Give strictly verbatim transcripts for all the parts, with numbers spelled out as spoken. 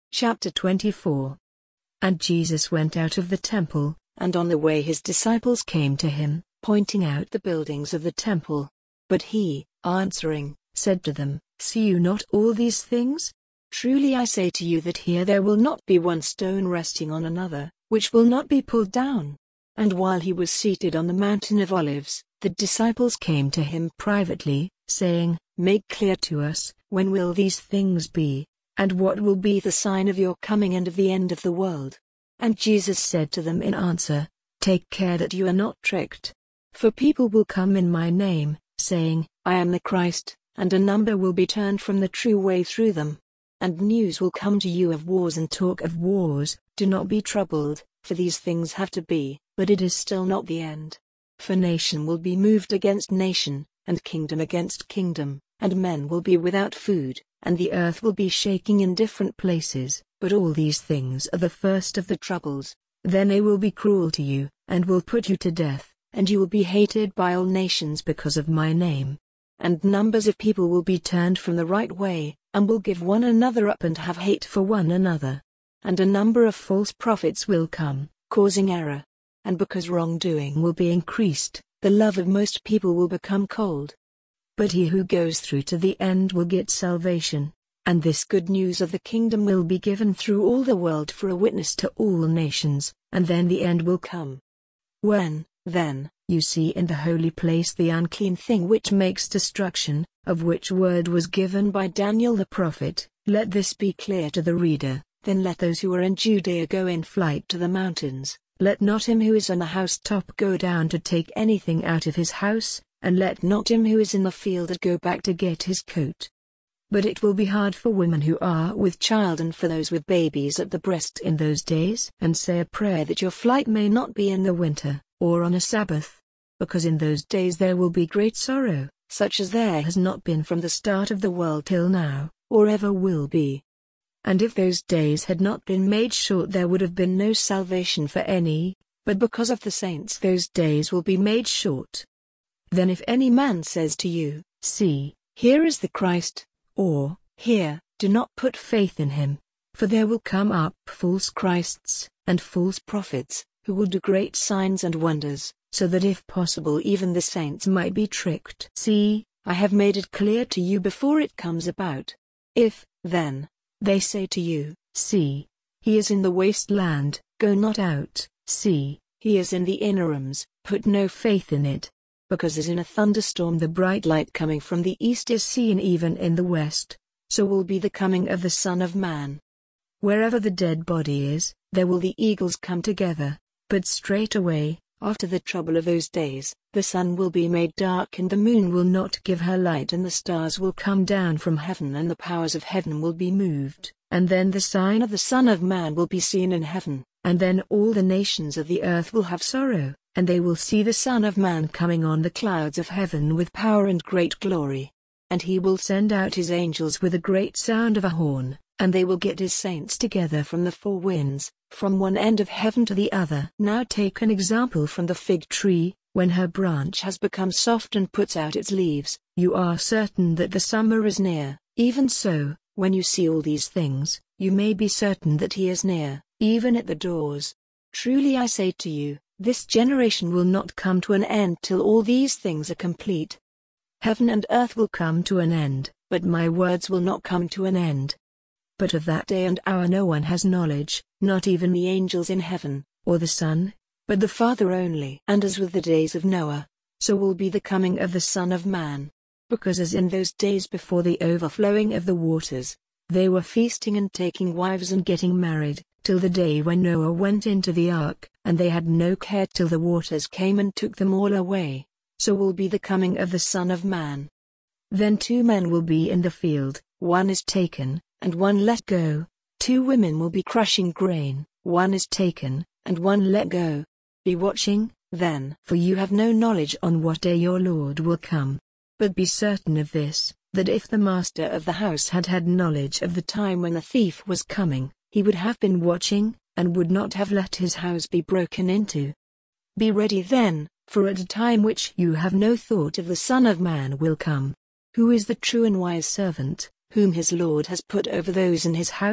Chapter twenty-four. And Jesus went out of the temple, and on the way his disciples came to him, pointing out the buildings of the temple. But he, answering, said to them, See you not all these things? Truly I say to you that here there will not be one stone resting on another, which will not be pulled down. And while he was seated on the mountain of Olives, the disciples came to him privately, saying, Make clear to us, when will these things be? And what will be the sign of your coming and of the end of the world? And Jesus said to them in answer, Take care that you are not tricked. For people will come in my name, saying, I am the Christ, and a number will be turned from the true way through them. And news will come to you of wars and talk of wars. Do not be troubled, for these things have to be, but it is still not the end. For nation will be moved against nation, and kingdom against kingdom, and men will be without food, and the earth will be shaking in different places. But all these things are the first of the troubles. Then they will be cruel to you, and will put you to death, and you will be hated by all nations because of my name. And numbers of people will be turned from the right way, and will give one another up and have hate for one another. And a number of false prophets will come, causing error. And because wrongdoing will be increased, the love of most people will become cold. But he who goes through to the end will get salvation. And this good news of the kingdom will be given through all the world for a witness to all nations, and then the end will come. When, then, you see in the holy place the unclean thing which makes destruction, of which word was given by Daniel the prophet, let this be clear to the reader, then let those who are in Judea go in flight to the mountains, let not him who is on the housetop go down to take anything out of his house, and let not him who is in the field go back to get his coat. But it will be hard for women who are with child and for those with babies at the breast in those days. And say a prayer that your flight may not be in the winter, or on a Sabbath. Because in those days there will be great sorrow, such as there has not been from the start of the world till now, or ever will be. And if those days had not been made short there would have been no salvation for any, but because of the saints those days will be made short. Then if any man says to you, See, here is the Christ, or, Here, do not put faith in him, for there will come up false Christs, and false prophets, who will do great signs and wonders, so that if possible even the saints might be tricked. See, I have made it clear to you before it comes about. If, then, they say to you, See, he is in the waste land, go not out, see, he is in the inner rooms, put no faith in it. Because as in a thunderstorm the bright light coming from the east is seen even in the west, so will be the coming of the Son of Man. Wherever the dead body is, there will the eagles come together, but straightway, after the trouble of those days, the sun will be made dark and the moon will not give her light and the stars will come down from heaven and the powers of heaven will be moved, and then the sign of the Son of Man will be seen in heaven, and then all the nations of the earth will have sorrow. And they will see the Son of Man coming on the clouds of heaven with power and great glory. And he will send out his angels with a great sound of a horn, and they will get his saints together from the four winds, from one end of heaven to the other. Now take an example from the fig tree, when her branch has become soft and puts out its leaves, you are certain that the summer is near. Even so, when you see all these things, you may be certain that he is near, even at the doors. Truly I say to you, this generation will not come to an end till all these things are complete. Heaven and earth will come to an end, but my words will not come to an end. But of that day and hour no one has knowledge, not even the angels in heaven, or the Son, but the Father only. And as with the days of Noah, so will be the coming of the Son of Man. Because as in those days before the overflowing of the waters, they were feasting and taking wives and getting married, till the day when Noah went into the ark, and they had no care till the waters came and took them all away, so will be the coming of the Son of Man. Then two men will be in the field, one is taken, and one let go, two women will be crushing grain, one is taken, and one let go. Be watching, then, for you have no knowledge on what day your Lord will come. But be certain of this, that if the master of the house had had knowledge of the time when the thief was coming, he would have been watching, and would not have let his house be broken into. Be ready then, for at a time which you have no thought of the Son of Man will come. Who is the true and wise servant, whom his Lord has put over those in his house,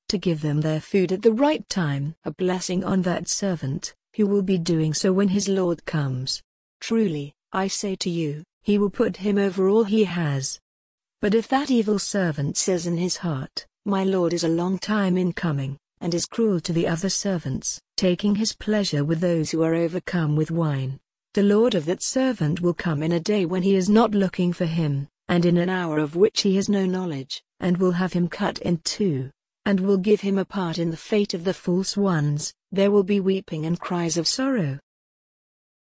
to give them their food at the right time. A blessing on that servant, who will be doing so when his Lord comes. Truly, I say to you, he will put him over all he has. But if that evil servant says in his heart, my Lord is a long time in coming, and is cruel to the other servants, taking his pleasure with those who are overcome with wine, the Lord of that servant will come in a day when he is not looking for him, and in an hour of which he has no knowledge, and will have him cut in two, and will give him a part in the fate of the false ones. There will be weeping and cries of sorrow,